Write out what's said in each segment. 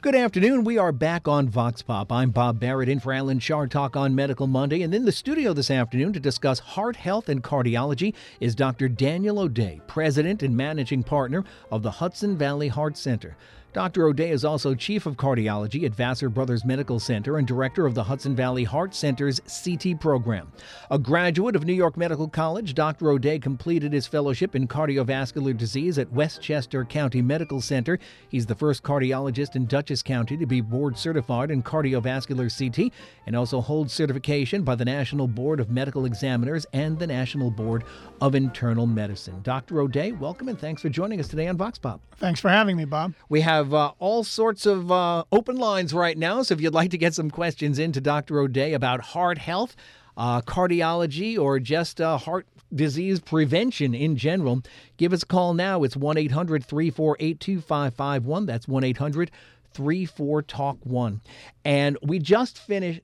Good afternoon. We are back on Vox Pop. I'm Bob Barrett in for Alan Chartalk on Medical Monday. And in the studio this afternoon to discuss heart health and cardiology is Dr. Daniel O'Day, president and managing partner of the Hudson Valley Heart Center. Dr. O'Day is also chief of cardiology at Vassar Brothers Medical Center and director of the Hudson Valley Heart Center's CT program. A graduate of New York Medical College, Dr. O'Day completed his fellowship in cardiovascular disease at Westchester County Medical Center. He's the first cardiologist in Dutchess County to be board certified in cardiovascular CT and also holds certification by the National Board of Medical Examiners and the National Board of Internal Medicine. Dr. O'Day, welcome and thanks for joining us today on Vox Pop. Thanks for having me, Bob. We have all sorts of open lines right now, so if you'd like to get some questions into Dr. O'Day about heart health, cardiology, or just heart disease prevention in general, give us a call now. It's 1-800-348-2551. That's 1-800-34-TALK-1. And we just finished,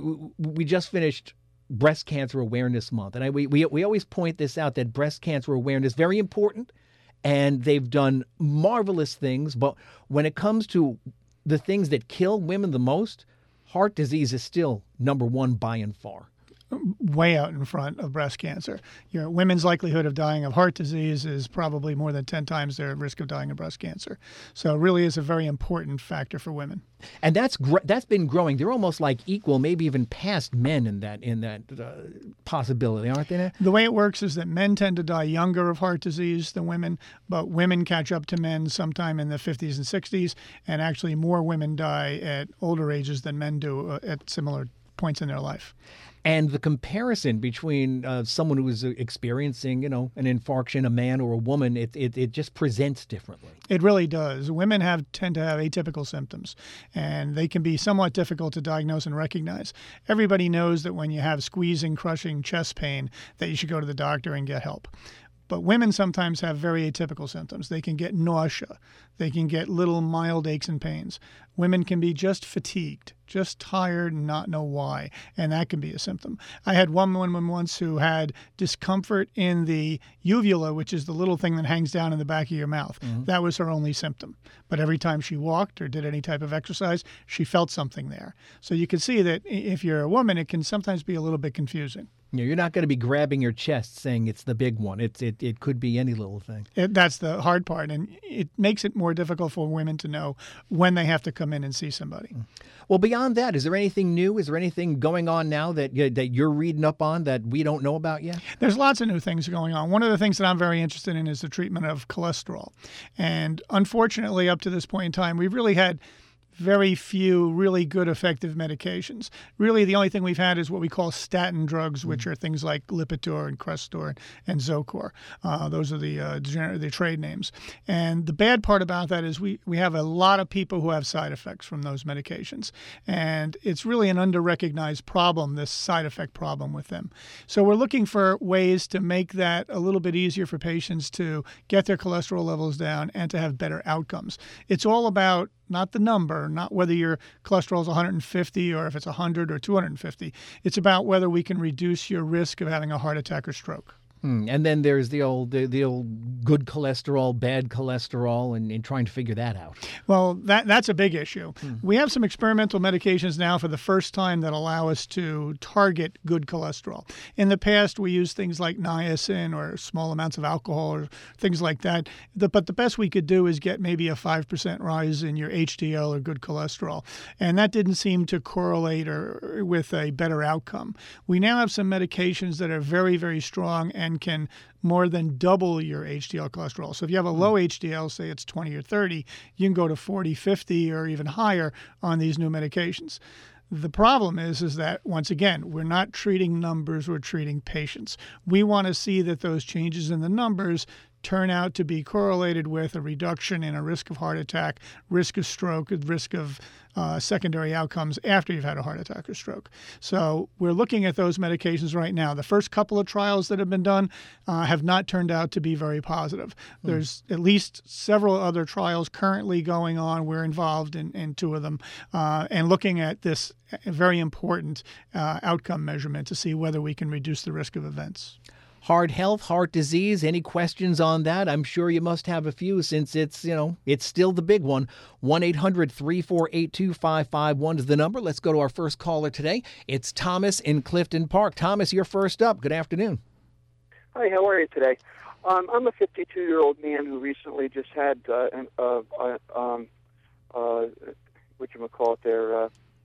Breast Cancer Awareness Month. And we always point this out, that breast cancer awareness is very important. And they've done marvelous things. But when it comes to the things that kill women the most, heart disease is still number one by and far. Way out in front of breast cancer. Your women's likelihood of dying of heart disease is probably more than 10 times their risk of dying of breast cancer. So it really is a very important factor for women. And that's been growing. They're almost like equal, maybe even past men in that possibility, aren't they? The way it works is that men tend to die younger of heart disease than women, but women catch up to men sometime in the 50s and 60s, and actually more women die at older ages than men do at similar points in their life. And the comparison between someone who is experiencing, an infarction, a man or a woman, it just presents differently. It really does. Women tend to have atypical symptoms, and they can be somewhat difficult to diagnose and recognize. Everybody knows that when you have squeezing, crushing chest pain, that you should go to the doctor and get help. But women sometimes have very atypical symptoms. They can get nausea. They can get little mild aches and pains. Women can be just fatigued, just tired and not know why, and that can be a symptom. I had one woman once who had discomfort in the uvula, which is the little thing that hangs down in the back of your mouth. Mm-hmm. That was her only symptom. But every time she walked or did any type of exercise, she felt something there. So you can see that if you're a woman, it can sometimes be a little bit confusing. You're not going to be grabbing your chest saying it's the big one. It could be any little thing. That's the hard part, and it makes it more difficult for women to know when they have to come in and see somebody. Well, beyond that, is there anything new? Is there anything going on now that you're reading up on that we don't know about yet? There's lots of new things going on. One of the things that I'm very interested in is the treatment of cholesterol. And unfortunately, up to this point in time, we've really had very few really good effective medications. Really, the only thing we've had is what we call statin drugs, which are things like Lipitor and Crestor and Zocor. Those are the trade names. And the bad part about that is we have a lot of people who have side effects from those medications. And it's really an under-recognized problem, this side effect problem with them. So we're looking for ways to make that a little bit easier for patients to get their cholesterol levels down and to have better outcomes. It's all about not the number, not whether your cholesterol is 150 or if it's 100 or 250. It's about whether we can reduce your risk of having a heart attack or stroke. And then there's the old good cholesterol, bad cholesterol, and trying to figure that out. Well, that's a big issue. We have some experimental medications now for the first time that allow us to target good cholesterol. In the past, we used things like niacin or small amounts of alcohol or things like that. But the best we could do is get maybe a 5% rise in your HDL or good cholesterol. And that didn't seem to correlate or with a better outcome. We now have some medications that are very, very strong and can more than double your HDL cholesterol. So if you have a low HDL, say it's 20 or 30, you can go to 40, 50, or even higher on these new medications. The problem is that, once again, we're not treating numbers, we're treating patients. We want to see that those changes in the numbers turn out to be correlated with a reduction in a risk of heart attack, risk of stroke, risk of secondary outcomes after you've had a heart attack or stroke. So we're looking at those medications right now. The first couple of trials that have been done have not turned out to be very positive. There's at least several other trials currently going on. We're involved in two of them and looking at this very important outcome measurement to see whether we can reduce the risk of events. Heart health, heart disease, any questions on that? I'm sure you must have a few since it's still the big one. 1-800-348-2551 is the number. Let's go to our first caller today. It's Thomas in Clifton Park. Thomas, you're first up. Good afternoon. Hi, how are you today? I'm a 52-year-old man who recently just had whatchamacallit there.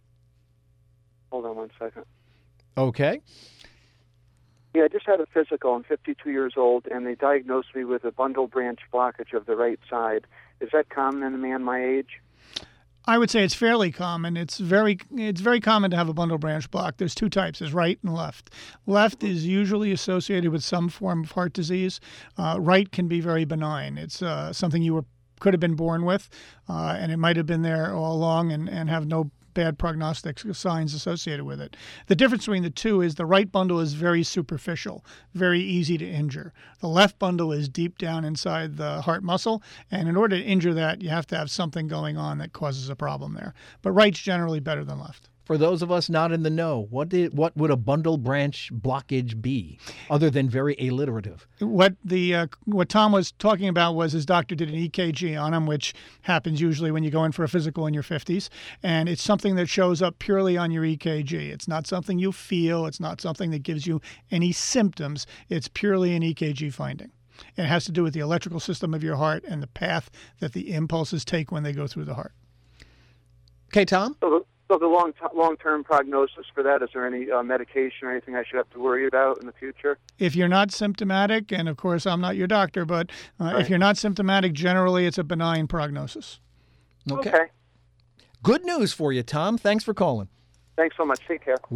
Hold on one second. Okay. Yeah, I just had a physical. I'm 52 years old, and they diagnosed me with a bundle branch blockage of the right side. Is that common in a man my age? I would say it's fairly common. It's very common to have a bundle branch block. There's two types: there's right and left. Left is usually associated with some form of heart disease. Right can be very benign. It's something could have been born with, and it might have been there all along and have no bad prognostic signs associated with it. The difference between the two is the right bundle is very superficial, very easy to injure. The left bundle is deep down inside the heart muscle, and in order to injure that, you have to have something going on that causes a problem there. But right's generally better than left. For those of us not in the know, what would a bundle branch blockage be, other than very alliterative? What Tom was talking about was his doctor did an EKG on him, which happens usually when you go in for a physical in your 50s, and it's something that shows up purely on your EKG. It's not something you feel. It's not something that gives you any symptoms. It's purely an EKG finding. It has to do with the electrical system of your heart and the path that the impulses take when they go through the heart. Okay, Tom? So the long-term prognosis for that, is there any medication or anything I should have to worry about in the future? If you're not symptomatic, and of course I'm not your doctor, but Right. If you're not symptomatic, generally it's a benign prognosis. Okay. Good news for you, Tom. Thanks for calling. Thanks so much. Take care.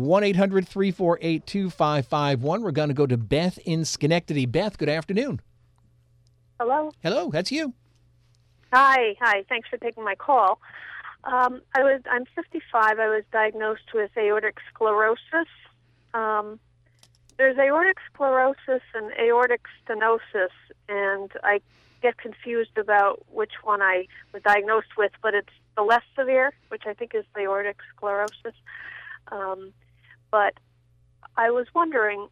1-800-348-2551. We're going to go to Beth in Schenectady. Beth, good afternoon. Hello. Hello, that's you. Hi. Thanks for taking my call. I'm 55. I was diagnosed with aortic sclerosis. There's aortic sclerosis and aortic stenosis, and I get confused about which one I was diagnosed with, but it's the less severe, which I think is the aortic sclerosis. But I was wondering,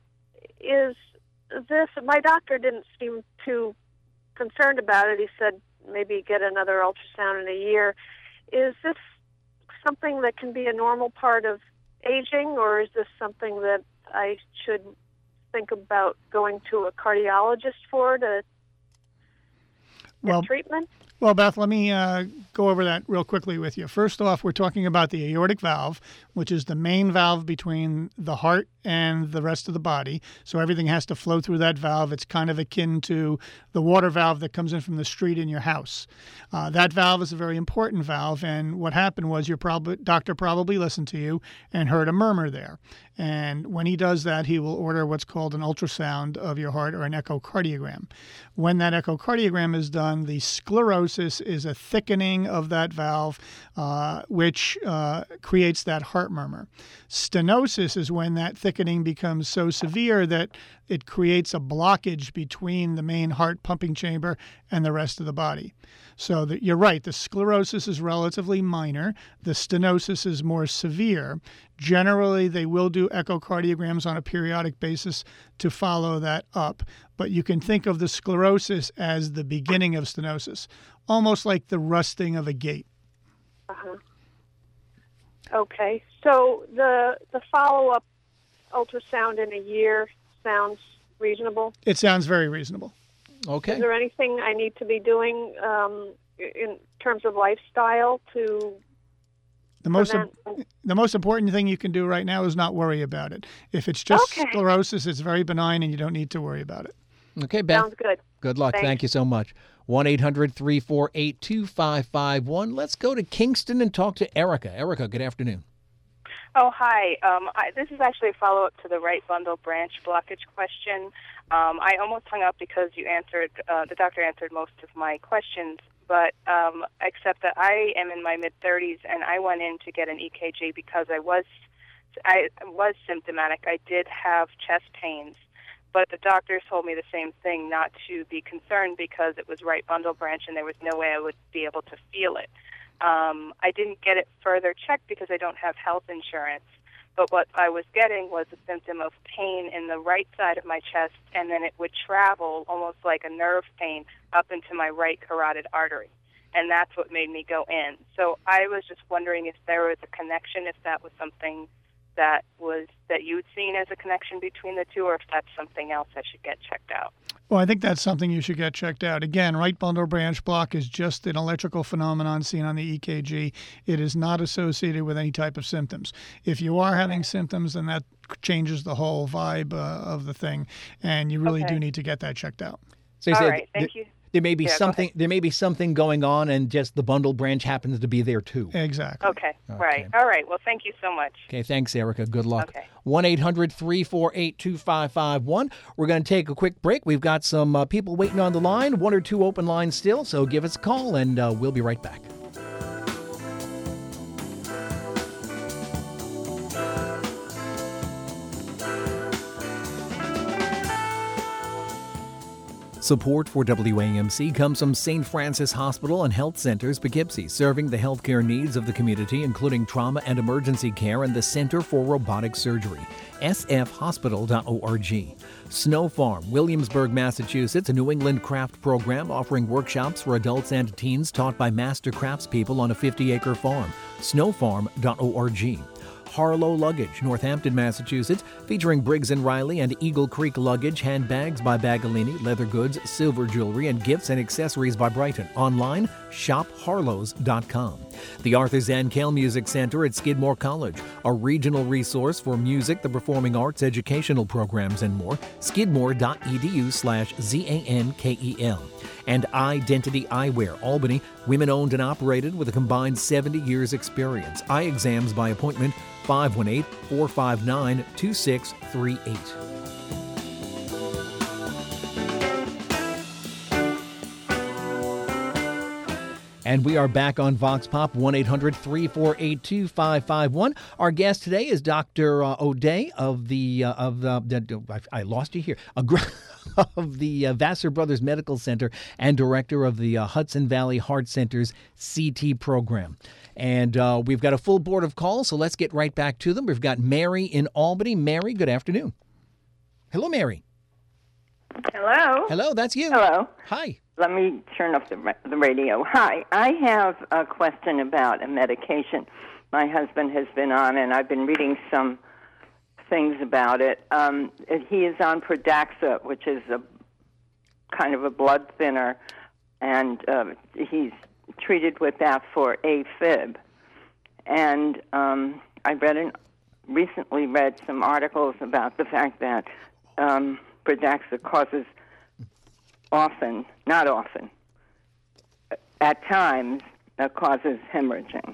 my doctor didn't seem too concerned about it. He said maybe get another ultrasound in a year. Is this something that can be a normal part of aging, or is this something that I should think about going to a cardiologist for to get treatment? Well, Beth, let me go over that real quickly with you. First off, we're talking about the aortic valve, which is the main valve between the heart and the rest of the body. So everything has to flow through that valve. It's kind of akin to the water valve that comes in from the street in your house. That valve is a very important valve, and what happened was your doctor probably listened to you and heard a murmur there. And when he does that, he will order what's called an ultrasound of your heart, or an echocardiogram. When that echocardiogram is done, the sclerosis is a thickening of that valve, which creates that heart murmur. Stenosis is when that thickening becomes so severe that it creates a blockage between the main heart pumping chamber and the rest of the body. So you're right, the sclerosis is relatively minor. The stenosis is more severe. Generally, they will do echocardiograms on a periodic basis to follow that up. But you can think of the sclerosis as the beginning of stenosis, almost like the rusting of a gate. Uh-huh. Okay. So the follow-up ultrasound in a year sounds reasonable? It sounds very reasonable. Okay. Is there anything I need to be doing in terms of lifestyle to The most important thing you can do right now is not worry about it. If it's just sclerosis, it's very benign and you don't need to worry about it. Okay, Beth. Sounds good. Good luck. Thanks. Thank you so much. 1-800-348-2551. Let's go to Kingston and talk to Erica. Erica, good afternoon. Oh, hi. This is actually a follow-up to the right bundle branch blockage question. I almost hung up because the doctor answered most of my questions, but except that I am in my mid-30s and I went in to get an EKG because I was symptomatic. I did have chest pains, but the doctor told me the same thing, not to be concerned because it was right bundle branch and there was no way I would be able to feel it. I didn't get it further checked because I don't have health insurance. But what I was getting was a symptom of pain in the right side of my chest, and then it would travel almost like a nerve pain up into my right carotid artery. And that's what made me go in. So I was just wondering if there was a connection, if that was something that you'd seen as a connection between the two, or if that's something else I should get checked out. Well, I think that's something you should get checked out. Again, right bundle branch block is just an electrical phenomenon seen on the EKG. It is not associated with any type of symptoms. If you are having symptoms, then that changes the whole vibe of the thing, and you really do need to get that checked out. So you All said right, thank you. There may be something. There may be something going on, and just the bundle branch happens to be there too. Exactly. Okay. Right. All right. Well, thank you so much. Okay, thanks, Erica. Good luck. Okay. 1-800-348-2551. We're going to take a quick break. We've got some people waiting on the line, 1 or 2 open lines still, so give us a call, and we'll be right back. Support for WAMC comes from St. Francis Hospital and Health Centers, Poughkeepsie, serving the healthcare needs of the community, including trauma and emergency care, and the Center for Robotic Surgery. sfhospital.org. Snow Farm, Williamsburg, Massachusetts, a New England craft program offering workshops for adults and teens taught by master craftspeople on a 50-acre farm. snowfarm.org. Harlow Luggage, Northampton, Massachusetts, featuring Briggs & Riley and Eagle Creek Luggage, handbags by Bagolini, leather goods, silver jewelry, and gifts and accessories by Brighton. Online, shopharlows.com. The Arthur Zankale Music Center at Skidmore College, a regional resource for music, the performing arts, educational programs, and more. skidmore.edu/ZANKEL. And Identity Eyewear, Albany, women-owned and operated with a combined 70 years experience. Eye exams by appointment, 518-459-2638. And we are back on Vox Pop, 1-800-348-2551. Our guest today is Dr. O'Day of the I lost you here. Of the Vassar Brothers Medical Center and director of the Hudson Valley Heart Center's CT program. And we've got a full board of calls, so let's get right back to them. We've got Mary in Albany. Mary, good afternoon. Hello, Mary. Hello. Hello, that's you. Hello. Hi. Let me turn off the radio. Hi. I have a question about a medication my husband has been on, and I've been reading some things about it. He is on Pradaxa, which is a kind of a blood thinner, and he's treated with that for AFib. And I recently read some articles about the fact that Pradaxa causes at times, causes hemorrhaging.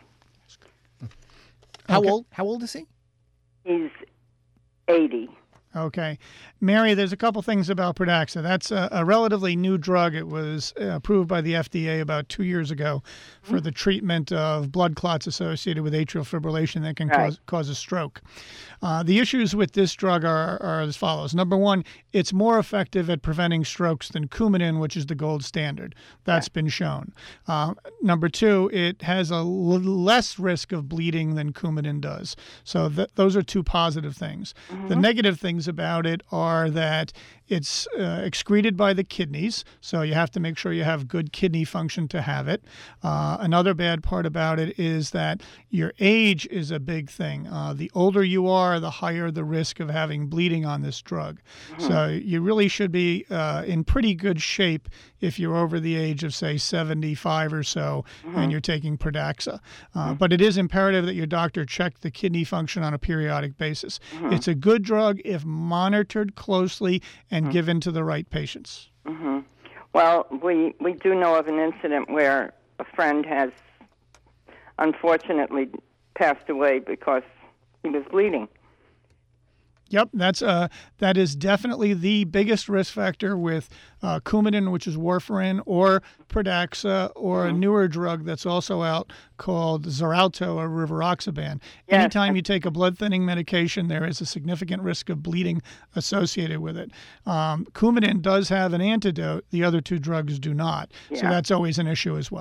How old is he? He's 80. Okay. Mary, there's a couple things about Pradaxa. That's a relatively new drug. It was approved by the FDA about 2 years ago for the treatment of blood clots associated with atrial fibrillation that can cause a stroke. The issues with this drug are as follows. Number one, it's more effective at preventing strokes than Coumadin, which is the gold standard. That's been shown. Number two, it has a less risk of bleeding than Coumadin does. So those are two positive things. The negative things about it are that it's excreted by the kidneys, so you have to make sure you have good kidney function to have it. Another bad part about it is that your age is a big thing. The older you are, the higher the risk of having bleeding on this drug. So you really should be in pretty good shape if you're over the age of, say, 75 or so, and you're taking Pradaxa. But it is imperative that your doctor check the kidney function on a periodic basis. It's a good drug if monitored closely and given to the right patients. Well, we do know of an incident where a friend has unfortunately passed away because he was bleeding. Yep, that is definitely the biggest risk factor with Coumadin, which is warfarin, or Pradaxa, or a newer drug that's also out called Xarelto or rivaroxaban. Yes. Anytime you take a blood thinning medication, there is a significant risk of bleeding associated with it. Coumadin does have an antidote. The other two drugs do not. So that's always an issue as well.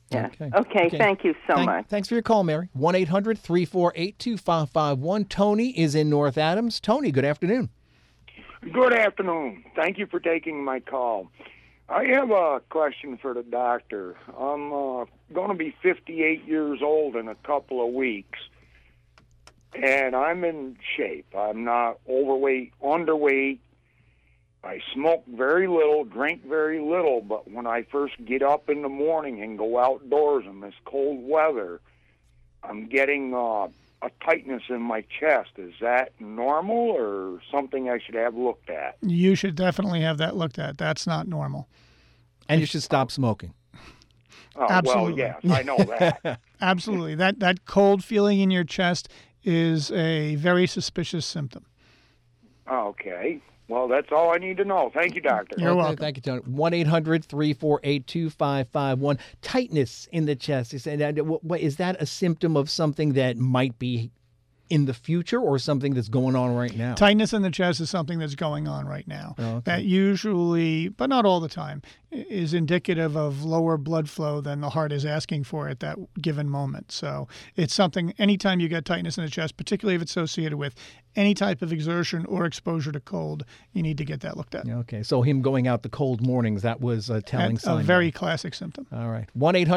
Yeah. Okay. Thank you so much. Thanks for your call, Mary. 1-800-348-2551. Tony is in North Adams. Tony, good afternoon. Good afternoon. Thank you for taking my call. I have a question for the doctor. I'm going to be 58 years old in a couple of weeks, and I'm in shape. I'm not overweight, underweight. I smoke very little, drink very little, but when I first get up in the morning and go outdoors in this cold weather, I'm getting a tightness in my chest. Is that normal or something I should have looked at? You should definitely have that looked at. That's not normal. And you should stop smoking. Oh, Absolutely. Well, yes, I know that. Absolutely. That cold feeling in your chest is a very suspicious symptom. Okay. Well, that's all I need to know. Thank you, doctor. You're welcome. Thank you, Tony. 1-800-348-2551. Tightness in the chest. Is that a symptom of something that might be in the future or something that's going on right now? Tightness in the chest is something that's going on right now. Oh, okay. That usually, but not all the time, is indicative of lower blood flow than the heart is asking for at that given moment. So it's something, anytime you get tightness in the chest, particularly if it's associated with any type of exertion or exposure to cold, you need to get that looked at. Okay, so him going out the cold mornings, that was a telling sign. A very classic symptom. All right.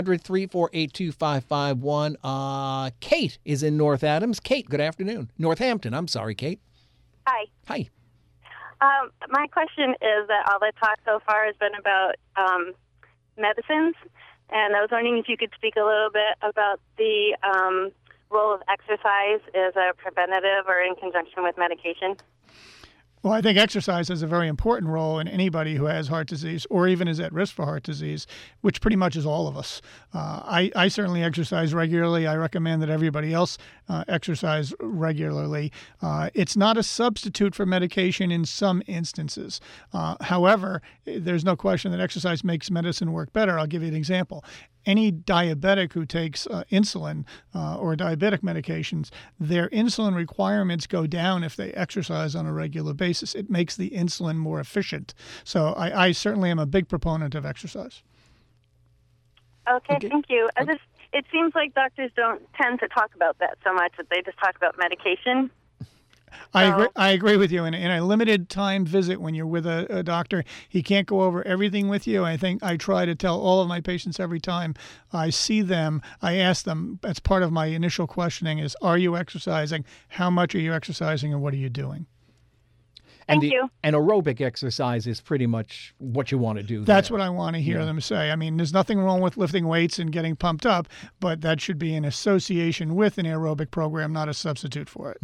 1-800-348-2551. Kate is in North Adams. Kate, good afternoon. Northampton. I'm sorry, Kate. Hi. Hi. My question is that all the talk so far has been about medicines, and I was wondering if you could speak a little bit about the role of exercise as a preventative or in conjunction with medication. Well, I think exercise has a very important role in anybody who has heart disease or even is at risk for heart disease, which pretty much is all of us. I certainly exercise regularly. I recommend that everybody else exercise regularly. It's not a substitute for medication in some instances. However, there's no question that exercise makes medicine work better. I'll give you an example. Any diabetic who takes insulin or diabetic medications, their insulin requirements go down if they exercise on a regular basis. It makes the insulin more efficient. So I certainly am a big proponent of exercise. Okay. Thank you. It seems like doctors don't tend to talk about that so much, that they just talk about medication. I agree with you. In a limited time visit, when you're with a doctor, he can't go over everything with you. I think I try to tell all of my patients every time I see them, I ask them, as part of my initial questioning is, are you exercising? How much are you exercising? And what are you doing? Thank you. And aerobic exercise is pretty much what you want to do. That's what I want to hear them say. I mean, there's nothing wrong with lifting weights and getting pumped up, but that should be in association with an aerobic program, not a substitute for it.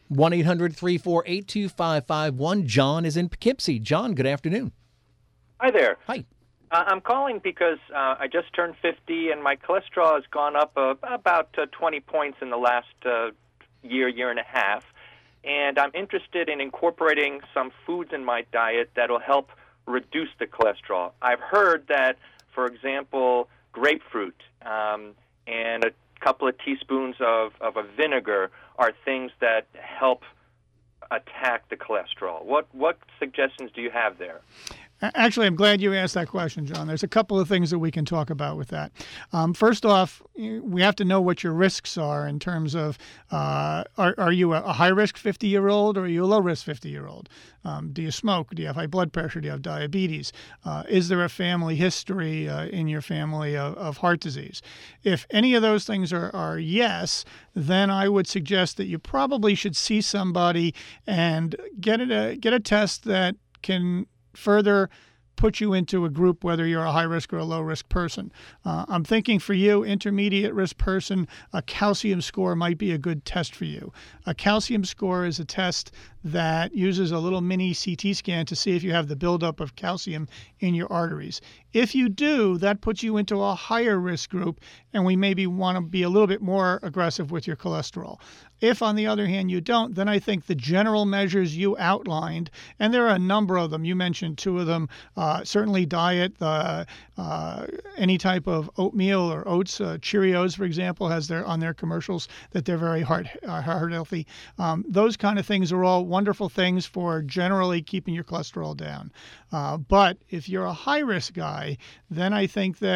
1-800-348-2551. John is in Poughkeepsie. John, good afternoon. Hi there. Hi. I'm calling because I just turned 50 and my cholesterol has gone up about 20 points in the last year and a half. And I'm interested in incorporating some foods in my diet that will help reduce the cholesterol. I've heard that, for example, grapefruit and a couple of teaspoons of a vinegar are things that help attack the cholesterol. What suggestions do you have there? Actually, I'm glad you asked that question, John. There's a couple of things that we can talk about with that. First off, we have to know what your risks are in terms of are you a high-risk 50-year-old or are you a low-risk 50-year-old? Do you smoke? Do you have high blood pressure? Do you have diabetes? Is there a family history in your family of heart disease? If any of those things are yes, then I would suggest that you probably should see somebody and get a test that can further put you into a group, whether you're a high risk or a low risk person. I'm thinking for you, intermediate risk person, a calcium score might be a good test for you. A calcium score is a test that uses a little mini CT scan to see if you have the buildup of calcium in your arteries. If you do, that puts you into a higher risk group, and we maybe want to be a little bit more aggressive with your cholesterol. If, on the other hand, you don't, then I think the general measures you outlined, and there are a number of them, you mentioned two of them, certainly diet, any type of oatmeal or oats, Cheerios, for example, has on their commercials that they're very heart healthy. Those kind of things are all wonderful things for generally keeping your cholesterol down. But if you're a high-risk guy, then I think that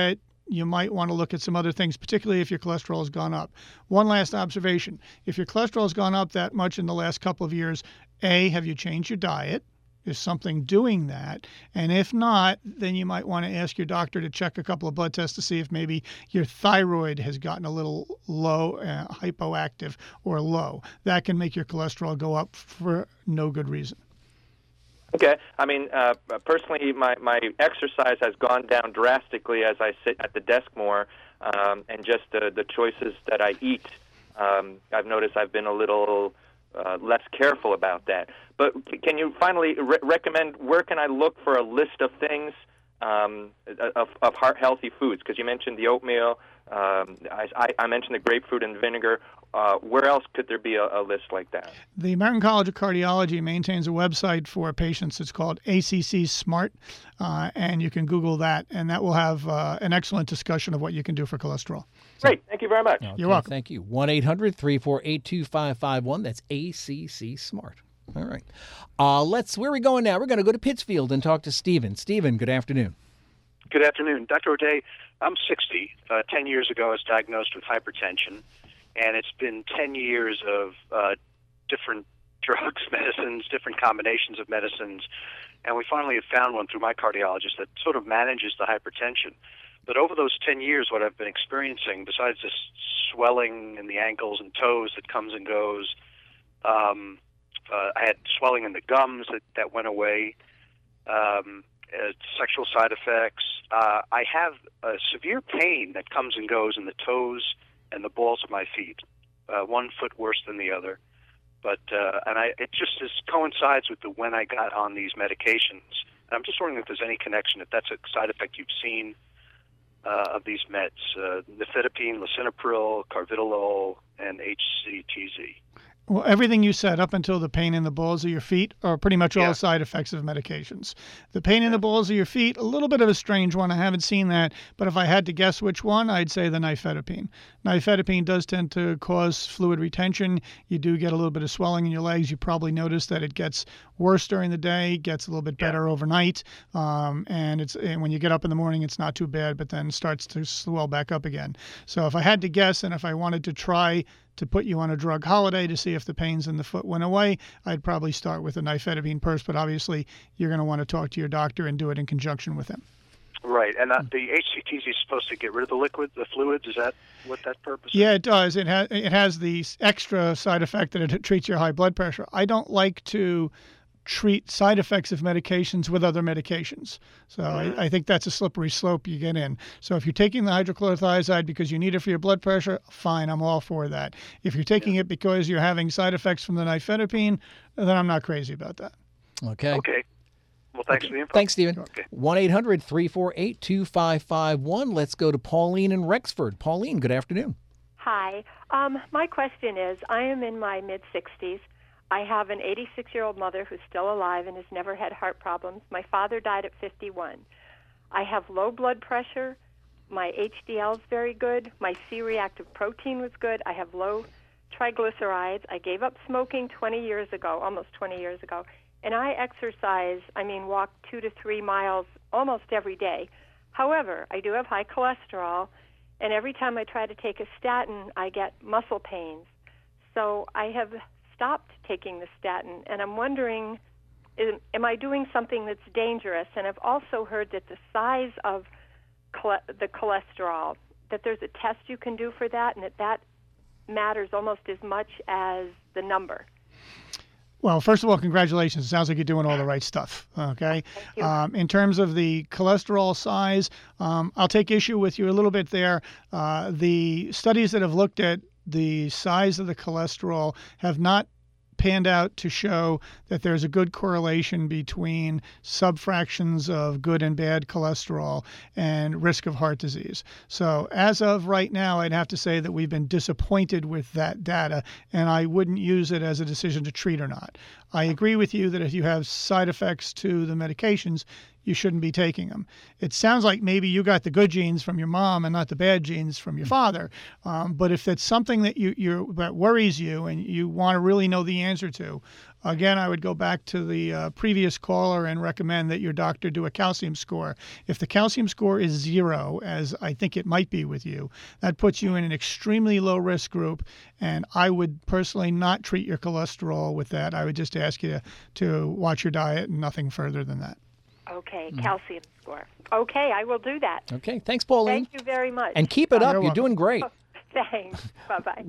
you might want to look at some other things, particularly if your cholesterol has gone up. One last observation. If your cholesterol has gone up that much in the last couple of years, A, have you changed your diet? Is something doing that? And if not, then you might want to ask your doctor to check a couple of blood tests to see if maybe your thyroid has gotten a little low, hypoactive or low. That can make your cholesterol go up for no good reason. Okay. I mean, personally, my exercise has gone down drastically as I sit at the desk more, and just the choices that I eat. I've noticed I've been a little less careful about that. But can you finally recommend where can I look for a list of things of heart-healthy foods? Because you mentioned the oatmeal. I mentioned the grapefruit and vinegar. Where else could there be a list like that? The American College of Cardiology maintains a website for patients. It's called ACC Smart, and you can Google that, and that will have an excellent discussion of what you can do for cholesterol. Great. Thank you very much. Okay, You're welcome. Thank you. 1-800-348-2551. That's ACC Smart. All right. Where are we going now? We're going to go to Pittsfield and talk to Stephen. Stephen, good afternoon. Good afternoon. Dr. O'Day, I'm 60. 10 years ago, I was diagnosed with hypertension, and it's been 10 years of different drugs, medicines, different combinations of medicines, and we finally have found one through my cardiologist that sort of manages the hypertension. But over those 10 years, what I've been experiencing, besides this swelling in the ankles and toes that comes and goes, I had swelling in the gums that went away, sexual side effects. I have severe pain that comes and goes in the toes and the balls of my feet, one foot worse than the other. But it just coincides with when I got on these medications. And I'm just wondering if there's any connection, if that's a side effect you've seen of these meds, nifedipine, lisinopril, carvedilol, and HCTZ. Well, everything you said up until the pain in the balls of your feet are pretty much all side effects of medications. The pain in the balls of your feet, a little bit of a strange one. I haven't seen that. But if I had to guess which one, I'd say the nifedipine. Nifedipine does tend to cause fluid retention. You do get a little bit of swelling in your legs. You probably notice that it gets worse during the day, gets a little bit better overnight. And when you get up in the morning, it's not too bad, but then starts to swell back up again. So if I had to guess, and if I wanted to try to put you on a drug holiday to see if the pains in the foot went away, I'd probably start with a nifedipine first, but obviously you're going to want to talk to your doctor and do it in conjunction with him. Right, and the HCTZ is supposed to get rid of the fluids. Is that what that purpose is? Yeah, it does. It has the extra side effect that it treats your high blood pressure. I don't like to treat side effects of medications with other medications. So I think that's a slippery slope you get in. So if you're taking the hydrochlorothiazide because you need it for your blood pressure, fine, I'm all for that. If you're taking it because you're having side effects from the nifedipine, then I'm not crazy about that. Okay. Okay. Well, thanks for the info. Thanks, Stephen. Okay. 1-800-348-2551. Let's go to Pauline in Rexford. Pauline, good afternoon. Hi. My question is, I am in my mid-60s. I have an 86-year-old mother who's still alive and has never had heart problems. My father died at 51. I have low blood pressure. My HDL is very good. My C-reactive protein was good. I have low triglycerides. I gave up smoking 20 years ago, almost 20 years ago. And I exercise, walk 2 to 3 miles almost every day. However, I do have high cholesterol, and every time I try to take a statin, I get muscle pains. So I have stopped taking the statin, and I'm wondering, am I doing something that's dangerous? And I've also heard that the size of the cholesterol, that there's a test you can do for that, and that matters almost as much as the number. Well, first of all, congratulations. It sounds like you're doing all the right stuff. Okay. Thank you. In terms of the cholesterol size, I'll take issue with you a little bit there. The studies that have looked at the size of the cholesterol have not panned out to show that there's a good correlation between subfractions of good and bad cholesterol and risk of heart disease. So as of right now, I'd have to say that we've been disappointed with that data, and I wouldn't use it as a decision to treat or not. I agree with you that if you have side effects to the medications, you shouldn't be taking them. It sounds like maybe you got the good genes from your mom and not the bad genes from your father. But if it's something that that worries you and you want to really know the answer to, again, I would go back to the previous caller and recommend that your doctor do a calcium score. If the calcium score is 0, as I think it might be with you, that puts you in an extremely low risk group. And I would personally not treat your cholesterol with that. I would just ask you to watch your diet and nothing further than that. Okay, calcium score. Okay, I will do that. Okay, thanks, Pauline. Thank you very much. And keep it up. You're doing great. Thanks. Bye-bye.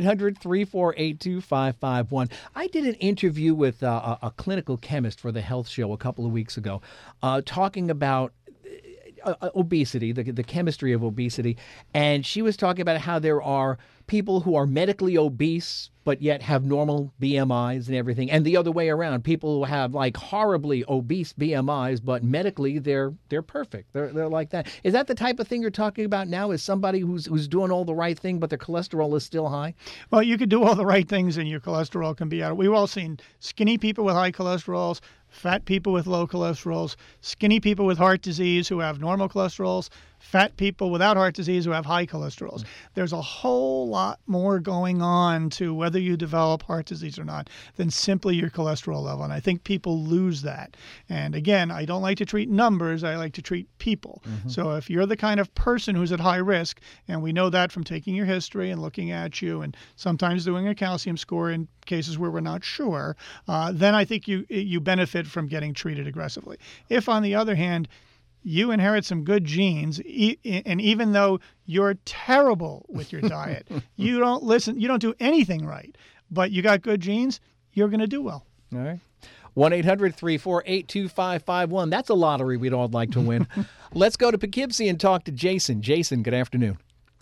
1-800-348-2551. I did an interview with a clinical chemist for the Health Show a couple of weeks ago, talking about obesity, the chemistry of obesity. And she was talking about how there are people who are medically obese but yet have normal BMIs and everything, and the other way around, people who have like horribly obese BMIs but medically they're perfect. They're like that. Is that the type of thing you're talking about now? Is somebody who's doing all the right thing but their cholesterol is still high? Well, you could do all the right things and your cholesterol can be out. We've all seen skinny people with high cholesterols, fat people with low cholesterols, skinny people with heart disease who have normal cholesterols, fat people without heart disease who have high cholesterols. There's a whole lot more going on to whether you develop heart disease or not than simply your cholesterol level. And I think people lose that. And again, I don't like to treat numbers. I like to treat people. So if you're the kind of person who's at high risk, and we know that from taking your history and looking at you and sometimes doing a calcium score in cases where we're not sure, then I think you benefit from getting treated aggressively. If, on the other hand, you inherit some good genes, and even though you're terrible with your diet, you don't listen, you don't do anything right, but you got good genes, you're going to do well. All right. 1-800-348-2551. That's a lottery we'd all like to win. Let's go to Poughkeepsie and talk to Jason. Jason, good afternoon.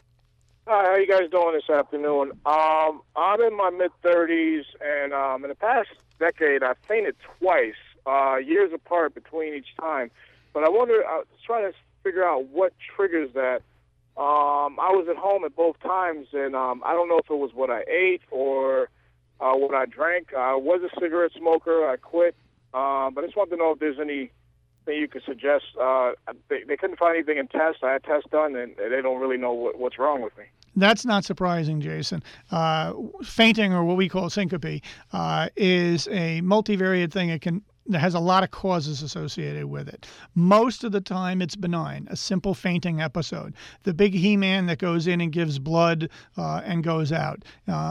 Hi, how you guys doing this afternoon? I'm in my mid-30s, and in the past decade, I've fainted twice, years apart between each time. But I was trying to figure out what triggers that. I was at home at both times, and I don't know if it was what I ate or what I drank. I was a cigarette smoker. I quit. But I just wanted to know if there's anything you could suggest. They couldn't find anything in tests. I had tests done, and they don't really know what's wrong with me. That's not surprising, Jason. Fainting, or what we call syncope, is a multivariate thing. It has a lot of causes associated with it. Most of the time, it's benign, a simple fainting episode. The big He-Man that goes in and gives blood and goes out.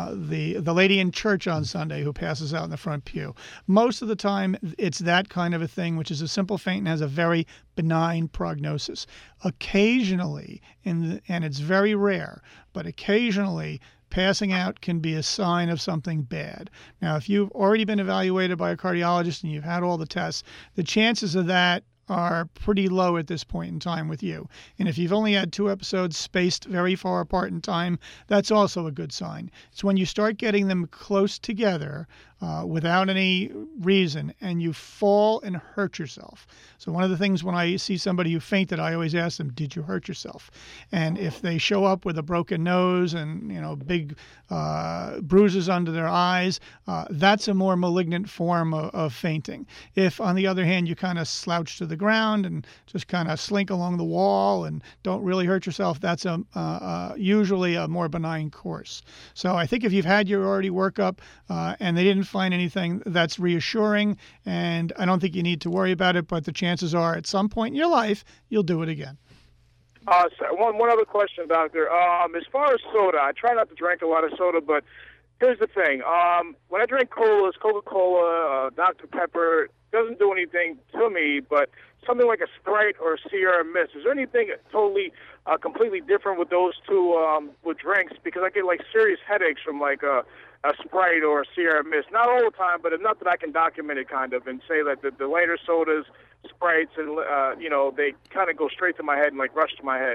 The lady in church on Sunday who passes out in the front pew. Most of the time, it's that kind of a thing, which is a simple faint and has a very benign prognosis. Occasionally, and it's very rare, but occasionally, passing out can be a sign of something bad. Now, if you've already been evaluated by a cardiologist and you've had all the tests, the chances of that are pretty low at this point in time with you. And if you've only had 2 episodes spaced very far apart in time, that's also a good sign. It's when you start getting them close together without any reason and you fall and hurt yourself. So one of the things when I see somebody who fainted, I always ask them, did you hurt yourself? And if they show up with a broken nose and big bruises under their eyes, that's a more malignant form of fainting. If, on the other hand, you kind of slouch to the ground and just kind of slink along the wall and don't really hurt yourself, that's usually a more benign course. So I think if you've had your already workup and they didn't find anything, that's reassuring, and I don't think you need to worry about it, but the chances are at some point in your life, you'll do it again. So one other question, doctor. As far as soda, I try not to drink a lot of soda, but here's the thing. When I drink colas, Coca-Cola, Dr. Pepper, it doesn't do anything to me, but something like a Sprite or a Sierra Mist, is there anything totally, completely different with those two with drinks? Because I get like serious headaches from like a Sprite or a Sierra Mist. Not all the time, but enough that I can document it kind of and say that the lighter sodas, Sprites, and they kind of go straight to my head and like rush to my head,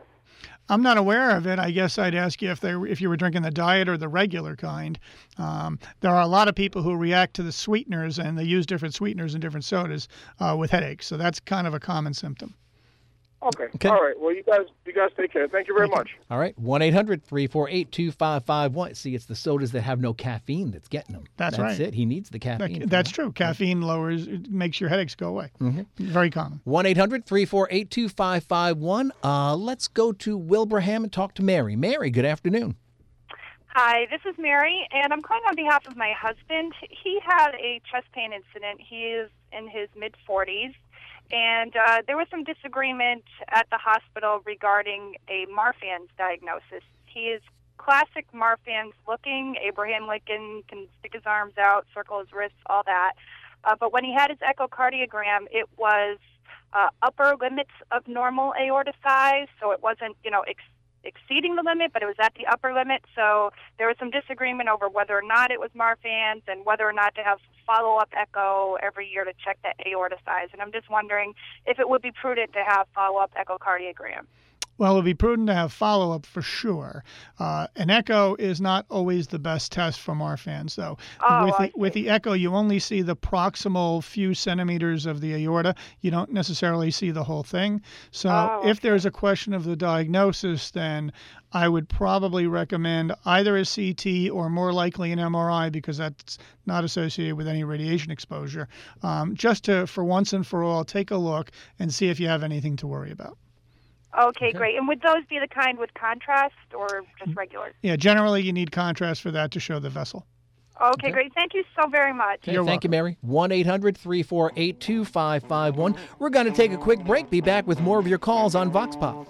I'm not aware of it. I guess I'd ask you if you were drinking the diet or the regular kind. There are a lot of people who react to the sweeteners, and they use different sweeteners in different sodas with headaches. So that's kind of a common symptom. Okay. Okay. All right. Well, you guys take care. Thank you very much. All right. 1-800-348-2551. See, it's the sodas that have no caffeine that's getting him. That's right. That's it. He needs the caffeine. That's true. Caffeine it makes your headaches go away. Very common. 1-800-348-2551. Let's go to Wilbraham and talk to Mary. Mary, good afternoon. Hi, this is Mary, and I'm calling on behalf of my husband. He had a chest pain incident. He is in his mid-40s, and there was some disagreement at the hospital regarding a Marfan's diagnosis. He is classic Marfan's looking. Abraham Lincoln can stick his arms out, circle his wrists, all that. But when he had his echocardiogram, it was upper limits of normal aorta size, so it wasn't, exceeding the limit, but it was at the upper limit. So there was some disagreement over whether or not it was Marfan's and whether or not to have follow-up echo every year to check that aorta size. And I'm just wondering if it would be prudent to have follow-up echocardiogram. Well, it would be prudent to have follow-up for sure. An echo is not always the best test for Marfan's, though. With the echo, you only see the proximal few centimeters of the aorta. You don't necessarily see the whole thing. So if there's a question of the diagnosis, then I would probably recommend either a CT or more likely an MRI, because that's not associated with any radiation exposure, just to, for once and for all, take a look and see if you have anything to worry about. Okay, great. And would those be the kind with contrast or just regular? Yeah, generally you need contrast for that to show the vessel. Okay, great. Thank you so very much. Okay, thank you, Mary. 1-800-348-2551. We're going to take a quick break. Be back with more of your calls on Vox Pop.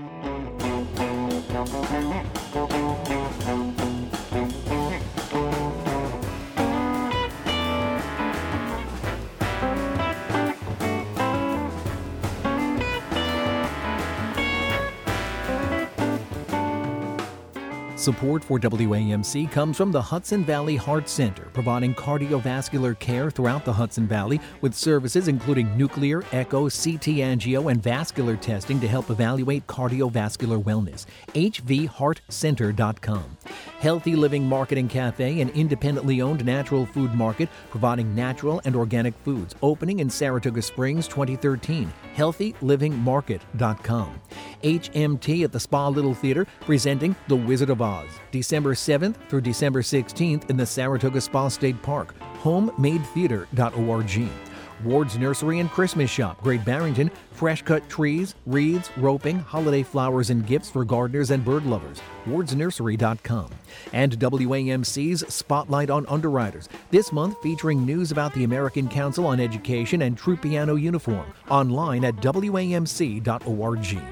Support for WAMC comes from the Hudson Valley Heart Center, providing cardiovascular care throughout the Hudson Valley with services including nuclear, echo, CT angio, and vascular testing to help evaluate cardiovascular wellness. hvheartcenter.com. Healthy Living Market and Cafe, an independently owned natural food market providing natural and organic foods, opening in Saratoga Springs 2013. HealthyLivingMarket.com. HMT at the Spa Little Theater presenting The Wizard of Oz, December 7th through December 16th in the Saratoga Spa State Park. HomemadeTheater.org. Ward's Nursery and Christmas Shop, Great Barrington, fresh cut trees, wreaths, roping, holiday flowers and gifts for gardeners and bird lovers. wardsnursery.com. And WAMC's Spotlight on Underwriters, this month featuring news about the American Council on Education and True Piano Uniform, online at WAMC.org.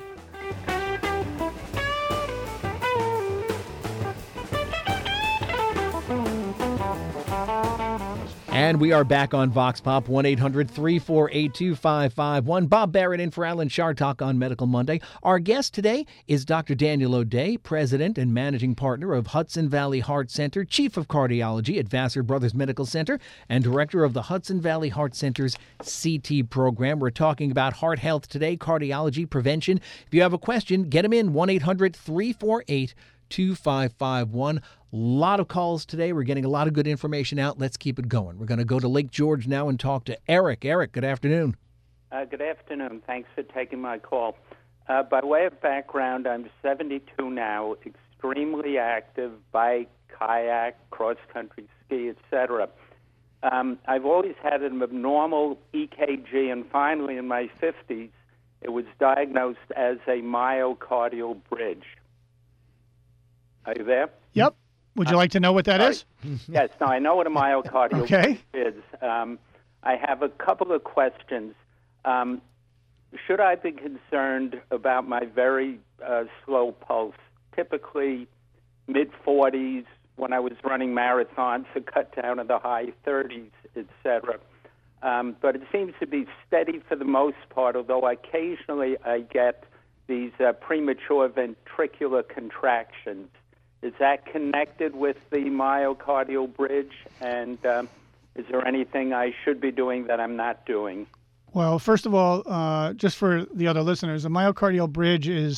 And we are back on Vox Pop, 1-800-348-2551. Bob Barrett in for Alan Chartock on Medical Monday. Our guest today is Dr. Daniel O'Day, President and Managing Partner of Hudson Valley Heart Center, Chief of Cardiology at Vassar Brothers Medical Center, and Director of the Hudson Valley Heart Center's CT program. We're talking about heart health today, cardiology, prevention. If you have a question, get them in, 1-800-348-2551. A lot of calls today. We're getting a lot of good information out. Let's keep it going. We're going to go to Lake George now and talk to Eric. Eric, good afternoon. Good afternoon. Thanks for taking my call. By way of background, I'm 72 now, extremely active, bike, kayak, cross-country ski, etc. I've always had an abnormal EKG, and finally in my 50s, it was diagnosed as a myocardial bridge. Are you there? Yep. Would you like to know what that is? Yes. No, I know what a myocardial bridge is. I have a couple of questions. Should I be concerned about my very slow pulse? Typically mid-40s when I was running marathons, it cut down to the high 30s, etc. But it seems to be steady for the most part, although occasionally I get these premature ventricular contractions. Is that connected with the myocardial bridge? And is there anything I should be doing that I'm not doing? Well, first of all, just for the other listeners, a myocardial bridge is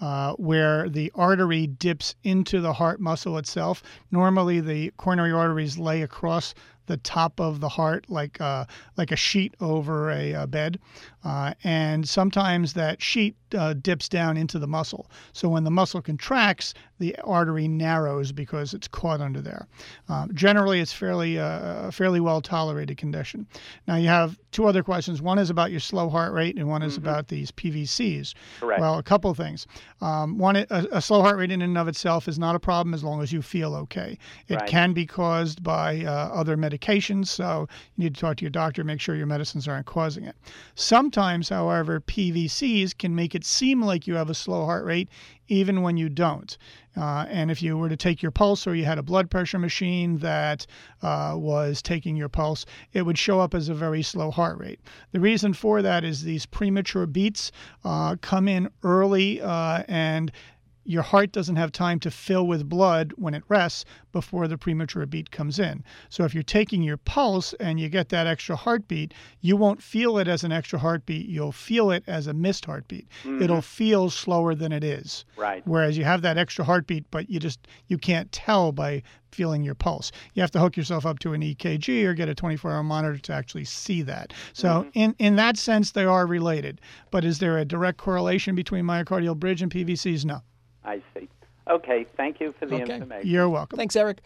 where the artery dips into the heart muscle itself. Normally, the coronary arteries lay across the top of the heart like a sheet over a bed, and sometimes that sheet dips down into the muscle. So when the muscle contracts, the artery narrows because it's caught under there. Generally, it's a fairly well tolerated condition. Now you have two other questions. One is about your slow heart rate, and one is about these PVCs. Correct. Well, a couple of things. One, a slow heart rate in and of itself is not a problem as long as you feel okay. It Right. can be caused by other medications, so you need to talk to your doctor, make sure your medicines aren't causing it. Sometimes, however, PVCs can make it seem like you have a slow heart rate even when you don't. And if you were to take your pulse, or you had a blood pressure machine that was taking your pulse, it would show up as a very slow heart rate. The reason for that is these premature beats come in early, and your heart doesn't have time to fill with blood when it rests before the premature beat comes in. So if you're taking your pulse and you get that extra heartbeat, you won't feel it as an extra heartbeat. You'll feel it as a missed heartbeat. It'll feel slower than it is. Right. Whereas you have that extra heartbeat, but you can't tell by feeling your pulse. You have to hook yourself up to an EKG or get a 24-hour monitor to actually see that. So in that sense, they are related. But is there a direct correlation between myocardial bridge and PVCs? No. I see. Okay, thank you for the information. You're welcome. Thanks, Eric.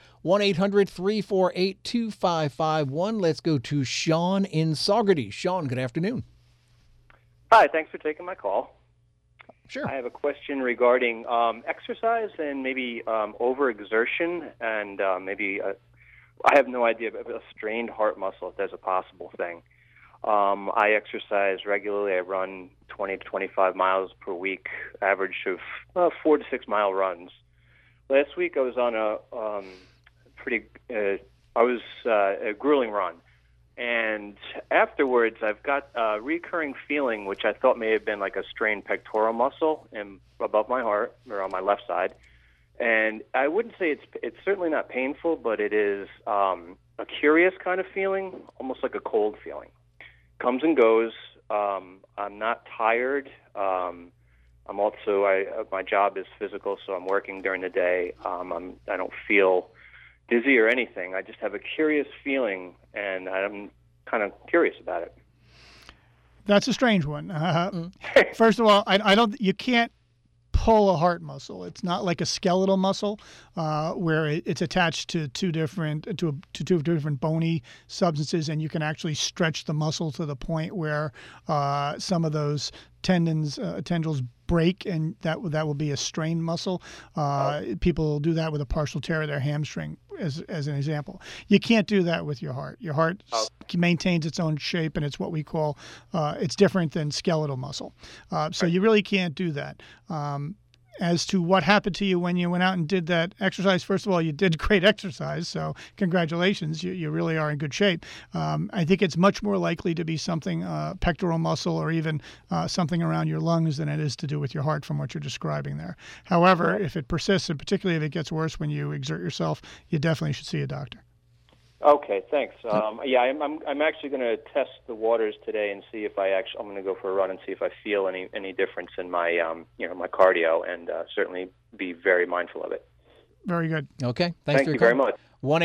1-800-348-2551. Let's go to Sean in Saugerty. Sean, good afternoon. Hi, thanks for taking my call. Sure. I have a question regarding exercise and maybe overexertion and maybe I have no idea, but a strained heart muscle, if there's a possible thing. I exercise regularly. I run 20 to 25 miles per week, average of 4 to 6 mile runs. Last week I was on a grueling run. And afterwards I've got a recurring feeling, which I thought may have been like a strained pectoral muscle above my heart or on my left side. And I wouldn't say it's certainly not painful, but it is a curious kind of feeling, almost like a cold feeling. Comes and goes. I'm not tired. I'm also my job is physical, so I'm working during the day. I don't feel dizzy or anything. I just have a curious feeling, and I'm kind of curious about it. That's a strange one. First of all, you can't pull a heart muscle. It's not like a skeletal muscle where it's attached to two different bony substances, and you can actually stretch the muscle to the point where some of those tendrils break, and that will be a strained muscle. People do that with a partial tear of their hamstring, as an example. You can't do that with your heart. Your heart maintains its own shape, and it's what we call it's different than skeletal muscle. So you really can't do that. As to what happened to you when you went out and did that exercise, first of all, you did great exercise, so congratulations. You really are in good shape. I think it's much more likely to be something pectoral muscle or even something around your lungs than it is to do with your heart from what you're describing there. However, if it persists, and particularly if it gets worse when you exert yourself, you definitely should see a doctor. Okay, thanks. I'm actually going to test the waters today and see if I'm going to go for a run and see if I feel any difference in my my cardio, and certainly be very mindful of it. Very good. Okay, Thank for your you call. very much.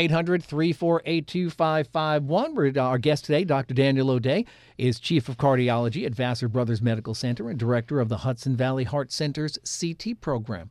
1-800-348-2551. Our guest today, Dr. Daniel O'Day, is Chief of Cardiology at Vassar Brothers Medical Center and Director of the Hudson Valley Heart Center's CT program.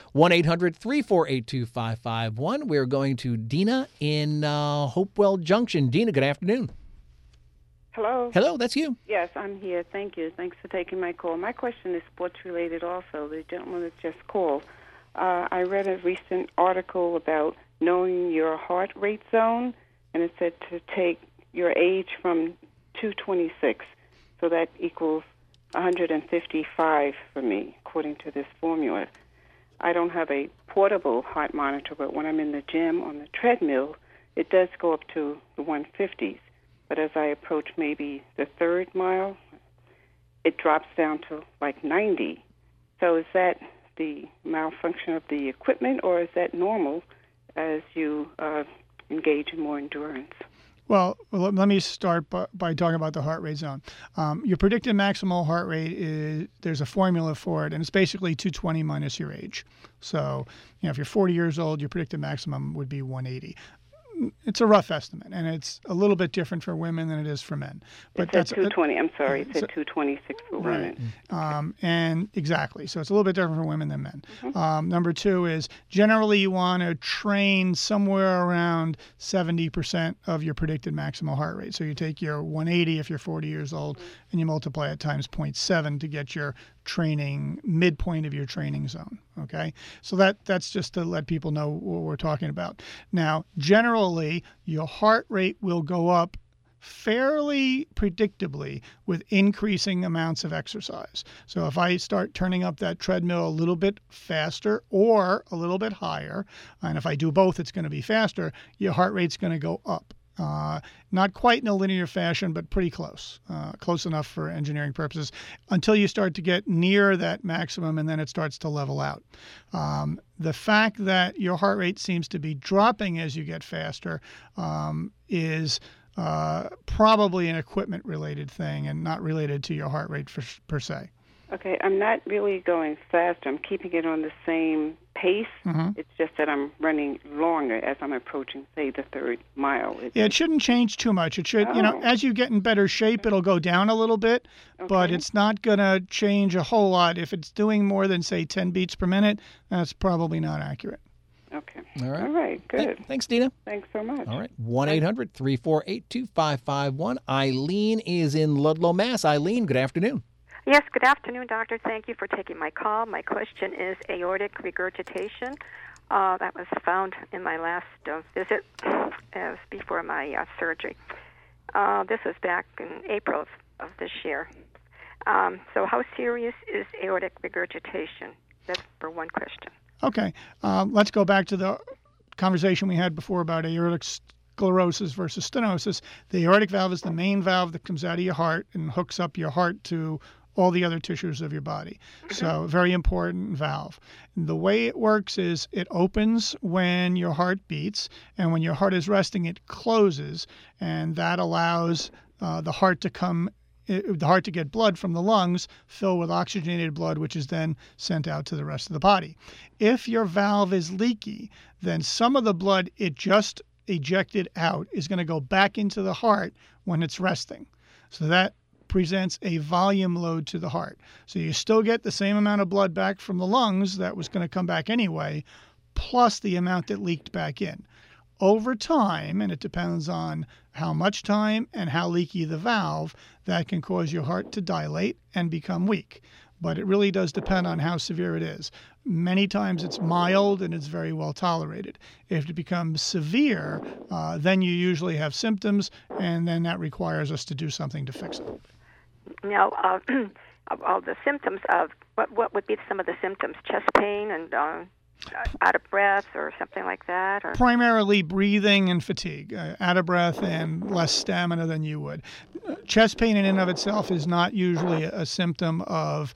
1-800-348-2551. We're going to Dina in Hopewell Junction. Dina, good afternoon. Hello. Hello, that's you. Yes, I'm here. Thank you. Thanks for taking my call. My question is sports-related also. The gentleman that just called. I read a recent article about knowing your heart rate zone, and it said to take your age from 226. So that equals 155 for me, according to this formula. I don't have a portable heart monitor, but when I'm in the gym on the treadmill, it does go up to the 150s. But as I approach maybe the third mile, it drops down to like 90. So is that the malfunction of the equipment, or is that normal as you engage in more endurance? Well, let me start by talking about the heart rate zone. Your predicted maximal heart rate there's a formula for it, and it's basically 220 minus your age. So, if you're 40 years old, your predicted maximum would be 180. It's a rough estimate, and it's a little bit different for women than it is for men. But that's 220. I'm sorry, it said 226 for women. Right. And exactly. So it's a little bit different for women than men. Number two is generally you want to train somewhere around 70% of your predicted maximal heart rate. So you take your 180 if you're 40 years old, and you multiply it times 0.7 to get your training midpoint of your training zone. Okay, so that's just to let people know what we're talking about. Now, generally, your heart rate will go up fairly predictably with increasing amounts of exercise. So if I start turning up that treadmill a little bit faster or a little bit higher, and if I do both, it's going to be faster, your heart rate's going to go up. Not quite in a linear fashion, but pretty close enough for engineering purposes until you start to get near that maximum, and then it starts to level out. The fact that your heart rate seems to be dropping as you get faster is probably an equipment-related thing and not related to your heart rate per se. Okay, I'm not really going fast. I'm keeping it on the same pace. It's just that I'm running longer as I'm approaching, say, the third mile. It shouldn't change too much. It should, as you get in better shape, it'll go down a little bit, but it's not going to change a whole lot. If it's doing more than, say, 10 beats per minute, that's probably not accurate. Okay. All right. All right, good. Thanks, Dina. Thanks so much. All right. 1-800-348-2551. Eileen is in Ludlow, Mass. Eileen, good afternoon. Yes, good afternoon, doctor. Thank you for taking my call. My question is aortic regurgitation. That was found in my last visit. It was before my surgery. This was back in April of this year. So how serious is aortic regurgitation? That's for one question. Okay. Let's go back to the conversation we had before about aortic sclerosis versus stenosis. The aortic valve is the main valve that comes out of your heart and hooks up your heart to all the other tissues of your body. So very important valve. The way it works is it opens when your heart beats, and when your heart is resting, it closes, and that allows the heart to get blood from the lungs, fill with oxygenated blood, which is then sent out to the rest of the body. If your valve is leaky, then some of the blood it just ejected out is going to go back into the heart when it's resting. So that presents a volume load to the heart. So you still get the same amount of blood back from the lungs that was going to come back anyway, plus the amount that leaked back in. Over time, and it depends on how much time and how leaky the valve, that can cause your heart to dilate and become weak. But it really does depend on how severe it is. Many times it's mild and it's very well tolerated. If it becomes severe, then you usually have symptoms, and then that requires us to do something to fix it. Now, all the symptoms of what would be some of the symptoms? Chest pain and out of breath or something like that? Or? Primarily breathing and fatigue, out of breath and less stamina than you would. Chest pain in and of itself is not usually a symptom of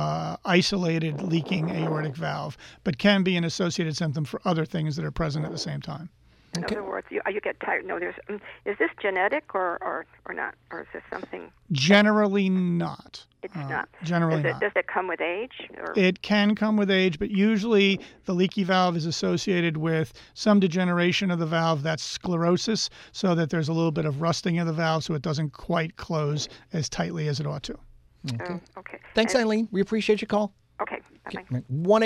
isolated leaking aortic valve, but can be an associated symptom for other things that are present at the same time. In other words, you get tired. No, is this genetic or not? Or is this something? Generally not. It's not. Generally not. Does it come with age? Or? It can come with age, but usually the leaky valve is associated with some degeneration of the valve. That's sclerosis, so that there's a little bit of rusting of the valve so it doesn't quite close as tightly as it ought to. Okay. Okay. Thanks, Eileen. We appreciate your call. Okay. Bye-bye.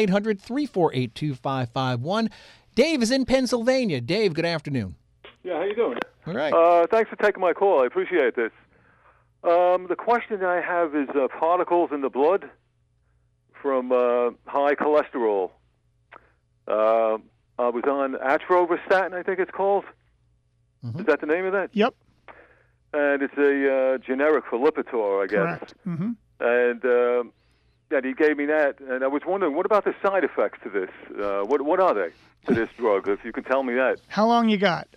1-800-348-2551. Dave is in Pennsylvania. Dave, good afternoon. Yeah, how you doing? All right. Thanks for taking my call. I appreciate this. The question I have is particles in the blood from high cholesterol. I was on atorvastatin, I think it's called. Mm-hmm. Is that the name of that? Yep. And it's a generic for Lipitor, I guess. Correct. Mm-hmm. And he gave me that, and I was wondering, what about the side effects to this? What are they to this drug, if you can tell me that? How long you got?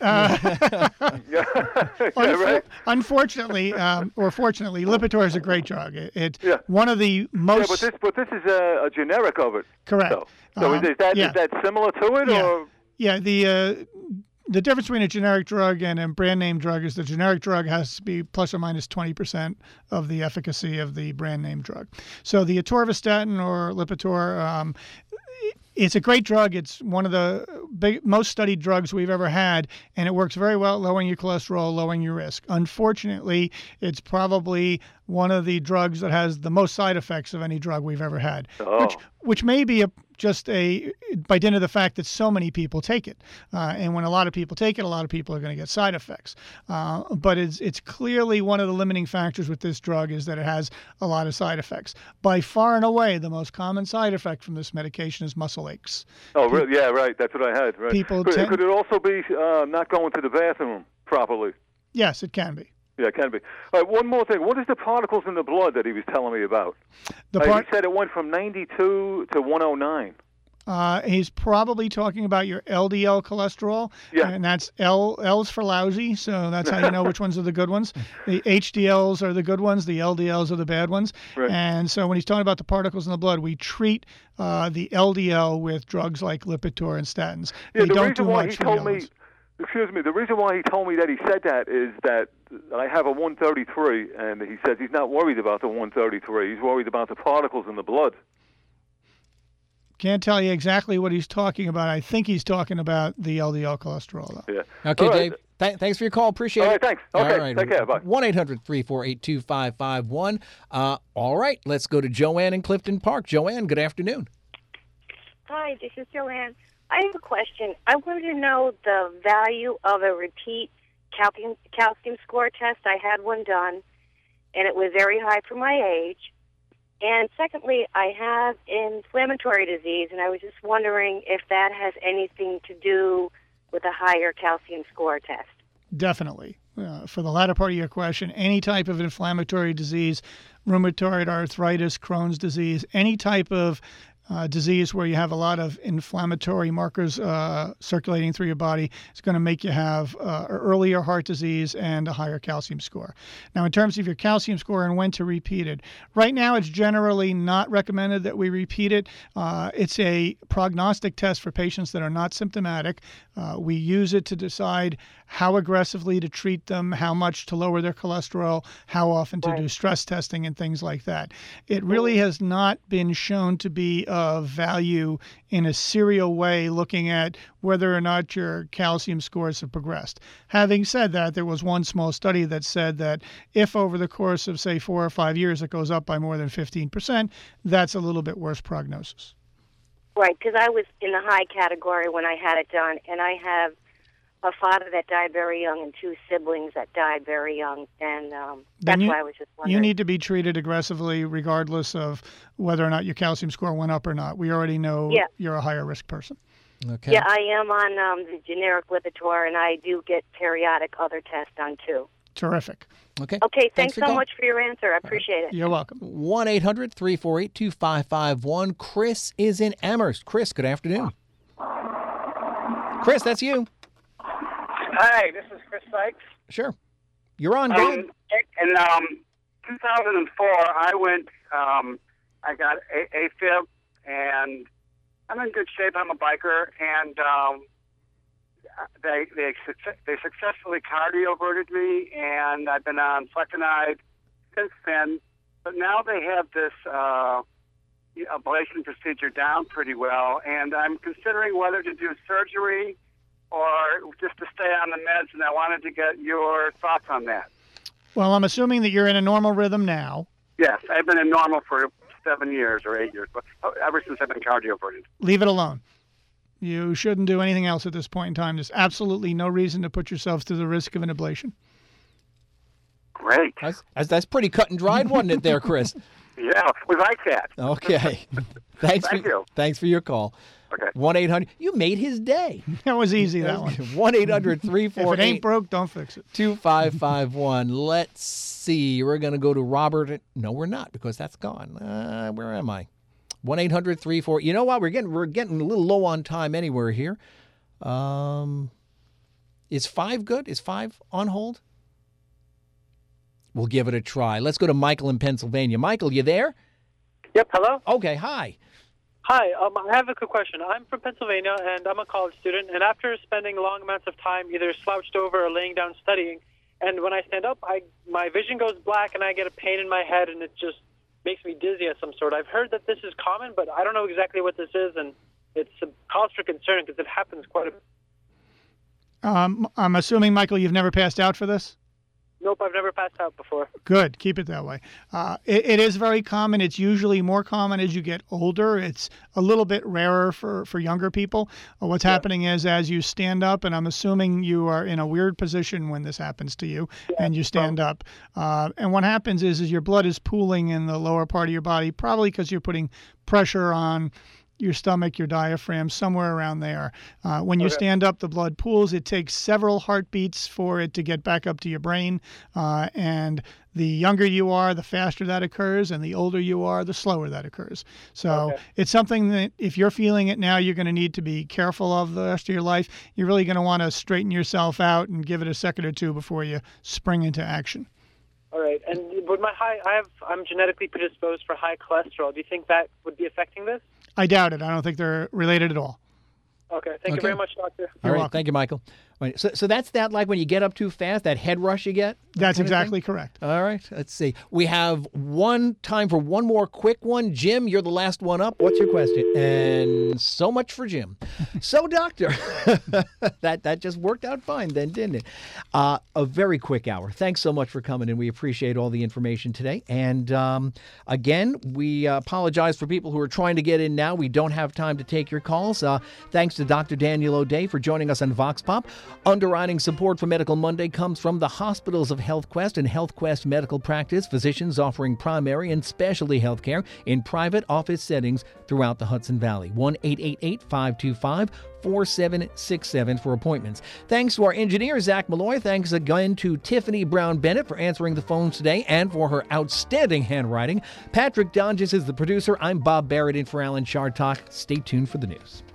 Unfortunately, or fortunately, Lipitor is a great drug. One of the most... Yeah, but this is a generic of it. Correct. So is that similar to it? Yeah. Or? Yeah, the the difference between a generic drug and a brand name drug is the generic drug has to be plus or minus 20% of the efficacy of the brand name drug. So the atorvastatin or Lipitor, it's a great drug. It's one of the most studied drugs we've ever had, and it works very well at lowering your cholesterol, lowering your risk. Unfortunately, it's probably one of the drugs that has the most side effects of any drug we've ever had, which may be by dint of the fact that so many people take it. And when a lot of people take it, a lot of people are going to get side effects. But it's clearly one of the limiting factors with this drug is that it has a lot of side effects. By far and away, the most common side effect from this medication is muscle aches. Oh, really? Yeah, right. That's what I had. Right. Could it also be not going to the bathroom properly? Yes, it can be. Yeah, it can be. All right, one more thing. What is the particles in the blood that he was telling me about? He said it went from 92 to 109. He's probably talking about your LDL cholesterol, and that's L's for lousy, so that's how you know which ones are the good ones. The HDLs are the good ones, the LDLs are the bad ones. Right. And so when he's talking about the particles in the blood, we treat the LDL with drugs like Lipitor and statins. Yeah, we don't do much for the LDLs. Excuse me, the reason why he told me that he said that is that I have a 133, and he says he's not worried about the 133. He's worried about the particles in the blood. Can't tell you exactly what he's talking about. I think he's talking about the LDL cholesterol, though. Yeah. Okay, Dave. Thanks for your call. Appreciate it. All right, thanks. Okay, all right. Take care. Bye. 1-800-348-2551. All right, let's go to Joanne in Clifton Park. Joanne, good afternoon. Hi, this is Joanne. I have a question. I wanted to know the value of a repeat calcium score test. I had one done, and it was very high for my age. And secondly, I have inflammatory disease, and I was just wondering if that has anything to do with a higher calcium score test. Definitely. For the latter part of your question, any type of inflammatory disease, rheumatoid arthritis, Crohn's disease, any type of disease where you have a lot of inflammatory markers circulating through your body is going to make you have earlier heart disease and a higher calcium score. Now, in terms of your calcium score and when to repeat it, right now it's generally not recommended that we repeat it. It's a prognostic test for patients that are not symptomatic. We use it to decide how aggressively to treat them, how much to lower their cholesterol, how often to do stress testing and things like that. It really has not been shown to be of value in a serial way looking at whether or not your calcium scores have progressed. Having said that, there was one small study that said that if over the course of, say, 4 or 5 years it goes up by more than 15%, that's a little bit worse prognosis. Right, because I was in the high category when I had it done, and I have a father that died very young and 2 siblings that died very young, and that's why I was just wondering. You need to be treated aggressively regardless of whether or not your calcium score went up or not. We already know you're a higher risk person. Okay. Yeah, I am on the generic Lipitor, and I do get periodic other tests done too. Terrific. Okay. Okay, thanks so much for your answer. I appreciate it. You're welcome. 1-800-348-2551. Chris is in Amherst. Chris, good afternoon. Chris, that's you. Hi, this is Chris Sykes. Sure. You're on, Dave. In 2004, I went, I got AFib, and I'm in good shape. I'm a biker, and they successfully cardioverted me, and I've been on flecainide since then. But now they have this ablation procedure down pretty well, and I'm considering whether to do surgery or just to stay on the meds, and I wanted to get your thoughts on that. Well, I'm assuming that you're in a normal rhythm now. Yes, I've been in normal for 7 years or 8 years, but ever since I've been cardioverted. Leave it alone. You shouldn't do anything else at this point in time. There's absolutely no reason to put yourself through the risk of an ablation. Great. That's pretty cut and dried, wasn't it there, Chris? Yeah, we like that. Okay. Thank you. Thanks for your call. Okay. 1-800. You made his day. That was easy, that one. 1-800-348. If it ain't broke, don't fix it. 2551. Let's see. We're going to go to Robert. No, we're not, because that's gone. Where am I? 1-800-348. You know what? We're getting a little low on time anywhere here. Is 5 good? Is 5 on hold? We'll give it a try. Let's go to Michael in Pennsylvania. Michael, you there? Yep, hello? Okay, hi. Hi, I have a quick question. I'm from Pennsylvania, and I'm a college student. And after spending long amounts of time either slouched over or laying down studying, and when I stand up, my vision goes black, and I get a pain in my head, and it just makes me dizzy of some sort. I've heard that this is common, but I don't know exactly what this is, and it's a cause for concern because it happens quite a bit. I'm assuming, Michael, you've never passed out for this? Nope, I've never passed out before. Good. Keep it that way. It is very common. It's usually more common as you get older. It's a little bit rarer for younger people. What's happening is as you stand up, and I'm assuming you are in a weird position when this happens to you, and you stand up. And what happens is your blood is pooling in the lower part of your body, probably because you're putting pressure on your stomach, your diaphragm, somewhere around there. When you stand up, the blood pools. It takes several heartbeats for it to get back up to your brain. And the younger you are, the faster that occurs. And the older you are, the slower that occurs. So it's something that if you're feeling it now, you're going to need to be careful of the rest of your life. You're really going to want to straighten yourself out and give it a second or two before you spring into action. All right. And with my I'm genetically predisposed for high cholesterol. Do you think that would be affecting this? I doubt it. I don't think they're related at all. Okay. Thank you very much, Doctor. All right. Thank you, Michael. Right, so that's that, like when you get up too fast, that head rush you get? That's exactly correct. All right. Let's see. We have time for one more quick one. Jim, you're the last one up. What's your question? And so much for Jim. So, Doctor, that just worked out fine then, didn't it? A very quick hour. Thanks so much for coming, and we appreciate all the information today. And again, we apologize for people who are trying to get in now. We don't have time to take your calls. Thanks to Dr. Daniel O'Day for joining us on Vox Pop. Underwriting support for Medical Monday comes from the hospitals of HealthQuest and HealthQuest Medical Practice, physicians offering primary and specialty health care in private office settings throughout the Hudson Valley. 1-888-525-4767 for appointments. Thanks to our engineer, Zach Malloy. Thanks again to Tiffany Brown-Bennett for answering the phones today and for her outstanding handwriting. Patrick Donges is the producer. I'm Bob Barrett in for Alan Chartock. Stay tuned for the news.